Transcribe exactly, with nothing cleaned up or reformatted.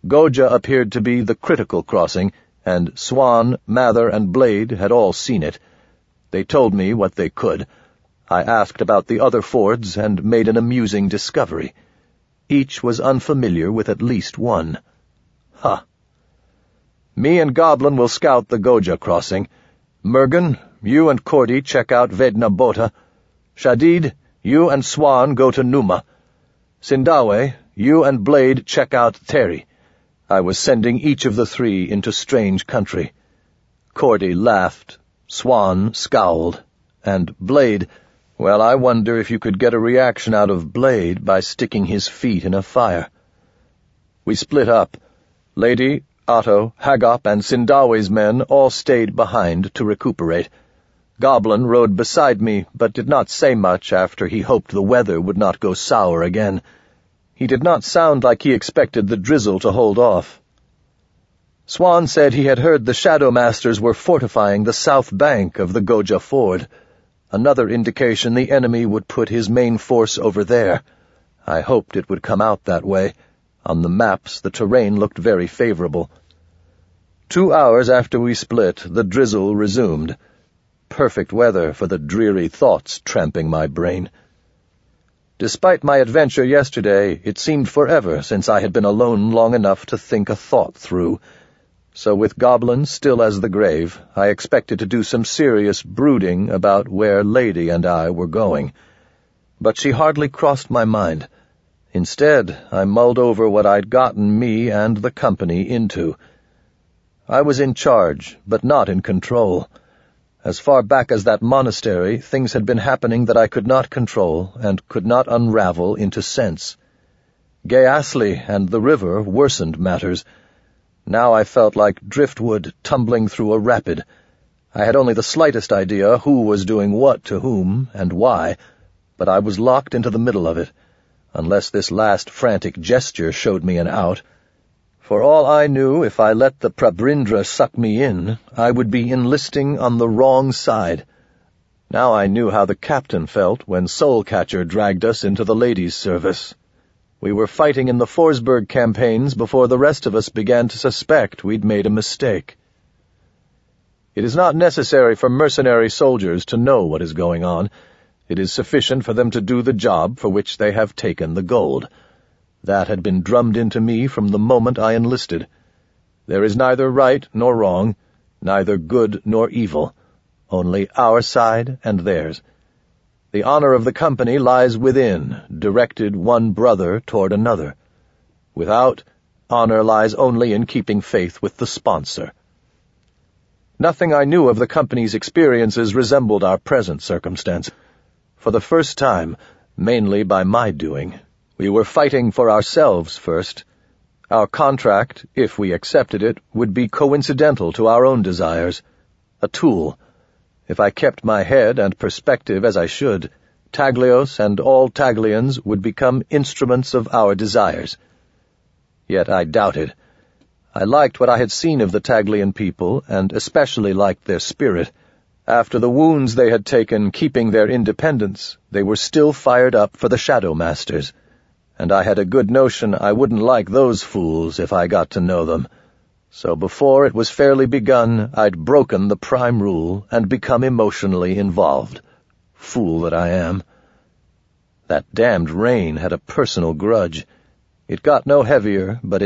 Goja appeared to be the critical crossing, and Swan, Mather, and Blade had all seen it. They told me what they could. I asked about the other fords and made an amusing discovery. Each was unfamiliar with at least one. Ha! Huh. Me and Goblin will scout the Goja crossing. Mergen, you and Cordy check out Vedna Bota. Shadid, you and Swan go to Numa. Sindawe, you and Blade check out Teri. I was sending each of the three into strange country. Cordy laughed, Swan scowled, and Blade, well, I wonder if you could get a reaction out of Blade by sticking his feet in a fire. We split up. Lady, Otto, Haggop, and Sindawe's men all stayed behind to recuperate. Goblin rode beside me, but did not say much after he hoped the weather would not go sour again. He did not sound like he expected the drizzle to hold off. Swan said he had heard the Shadow Masters were fortifying the south bank of the Goja Ford. Another indication the enemy would put his main force over there. I hoped it would come out that way. On the maps, the terrain looked very favorable. Two hours after we split, the drizzle resumed. Perfect weather for the dreary thoughts tramping my brain. Despite my adventure yesterday, it seemed forever since I had been alone long enough to think a thought through. So with Goblin still as the grave, I expected to do some serious brooding about where Lady and I were going. But she hardly crossed my mind. Instead, I mulled over what I'd gotten me and the company into. I was in charge, but not in control. As far back as that monastery, things had been happening that I could not control and could not unravel into sense. Gayasli and the river worsened matters. Now I felt like driftwood tumbling through a rapid. I had only the slightest idea who was doing what to whom and why, but I was locked into the middle of it, unless this last frantic gesture showed me an out. For all I knew, if I let the Prabrindra suck me in, I would be enlisting on the wrong side. Now I knew how the captain felt when Soulcatcher dragged us into the ladies' service. We were fighting in the Forsberg campaigns before the rest of us began to suspect we'd made a mistake. It is not necessary for mercenary soldiers to know what is going on. It is sufficient for them to do the job for which they have taken the gold. That had been drummed into me from the moment I enlisted. There is neither right nor wrong, neither good nor evil, only our side and theirs. The honor of the company lies within, directed one brother toward another. Without, honor lies only in keeping faith with the sponsor. Nothing I knew of the company's experiences resembled our present circumstance. For the first time, mainly by my doing, we were fighting for ourselves first. Our contract, if we accepted it, would be coincidental to our own desires. A tool. If I kept my head and perspective as I should, Taglios and all Taglians would become instruments of our desires. Yet I doubted. I liked what I had seen of the Taglian people, and especially liked their spirit. After the wounds they had taken keeping their independence, they were still fired up for the Shadow Masters, and I had a good notion I wouldn't like those fools if I got to know them. So before it was fairly begun, I'd broken the prime rule and become emotionally involved. Fool that I am. That damned rain had a personal grudge. It got no heavier, but it